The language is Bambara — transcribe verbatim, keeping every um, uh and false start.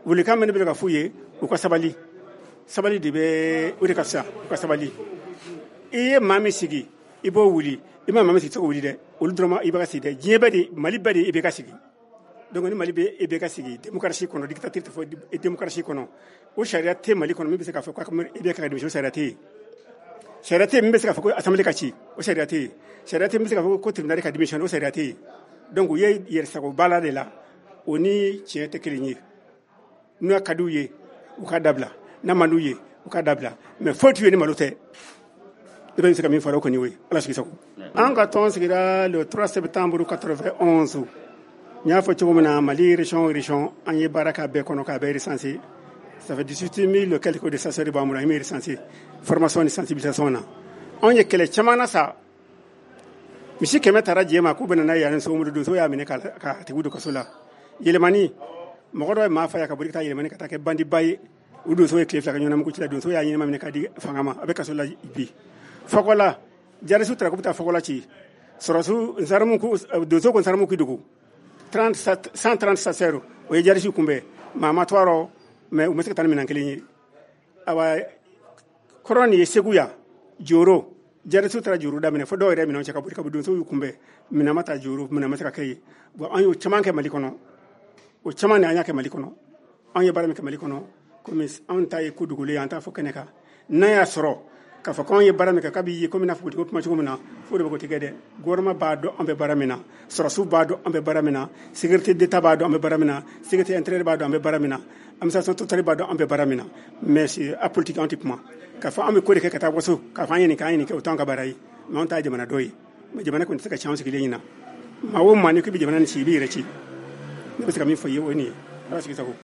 wulikan min bɛ ka f'u ye u ka sabali sabali de bɛ o de ka fisa u ka sabali i ye maa min sigi i b'o wuli i ma maa min sigi i tɛ se k'o wuli dɛ olu dɔrɔn i bɛ ka sigi dɛ diɲɛ bɛɛ de Mali bɛɛ de i bɛ ka sigi donc ni Mali bɛ i bɛ ka sigi démocratie kɔnɔ dictature tɛ fɔ démocratie kɔnɔ o sariya tɛ Mali kɔnɔ min bɛ se k'a fɔ k'a i bɛ ka démission sariya tɛ yen sariya tɛ min bɛ se k'a fɔ ko assemblée ka ci o sariya tɛ yen sariya tɛ min bɛ se k'a fɔ ko tribunal ka démission o sariya tɛ yen donc u ye yɛrɛsagoba la de la o ni tiɲɛ tɛ kelen ye n'o ka d'u ye u ka dabila n'a man d'u ye u ka dabila mais foyi t'u ye ni malo tɛ i bɛ se ka min fɔ o kɔni y'o ye Ala sigi sago an ka tɔn sigira le trois septembre quatre-vingt-onze n y'a fɔ cogo min na Mali région région an ye baara k'a bɛɛ kɔnɔ k'a bɛɛ recensé ça fait dix-huit mille quelques de chasseurs de b'an bolo an ye recensé formation ni sensibilisation na anw ye kɛlɛ caman na sa misi kɛmɛ taara jɛ ma k'u bɛ na n'a ye yan Sogomudu donso y'a minɛ ka tigiw don kaso la yɛlɛmani mɔgɔ dɔ ye maa fa ya ka boli ka taa yɛlɛmani ka taa kɛ bandiba ye u donso ye tile fila kɛ ɲɔgɔnna mugu ci la donso y'a ɲɛnama minɛ k'a di fanga ma a bɛ kaso la bi Fɔkɔla jarisiw taara k'u bɛ taa Fɔkɔla ci sɔrɔsiw nsaramu donso ko nsaramu k'i dogo cent trente chasseurs o ye jarisiw kunbɛn maa ma to a rɔ mais u ma se ka taa ni minɛn kelen ye awa kɔrɔ nin ye Segu yan Joro jarisiw taara Joro daminɛ fo dɔw yɛrɛ minɛnw cɛ ka boli ka bɔ donsow y'u kunbɛn minɛn ma ta Joro minɛn ma se ka kɛ yen bon an y'o caman kɛ Mali kɔnɔ o caman de an y'a kɛ Mali kɔnɔ an ye baara min kɛ Mali kɔnɔ komi anw ta ye ko dogolen an t'a fɔ kɛnɛ kan n'a y'a sɔrɔ k'a fɔ k'anw ye baara min kɛ k'a b'i ye komi n'a fɔ ko kuma cogo min na fo de bɛ ko tigɛ dɛ gouvernement b'a dɔn an bɛ baara min na sɔrɔsiw b'a dɔn an bɛ baara min na sécurité d'État b'a dɔn an bɛ baara min na sécurité intérieure b'a dɔn an bɛ baara min na administration totale b'a dɔn an bɛ baara min na mais a politique an tɛ kuma k'a fɔ an bɛ ko de kɛ ka taa waso k'a fɔ an ye nin kɛ an ye nin kɛ o t'anw ka baara ye mais anw ta ye jamana dɔ ye mais jamana kɔni tɛ se ka tiɲɛ anw sigilen ɲɛna maa o maa n'i ko i bɛ jamana nin ci i b'i yɛrɛ ci ne bɛ se ka min fɔ i ye o ye nin ye Ala sigi sago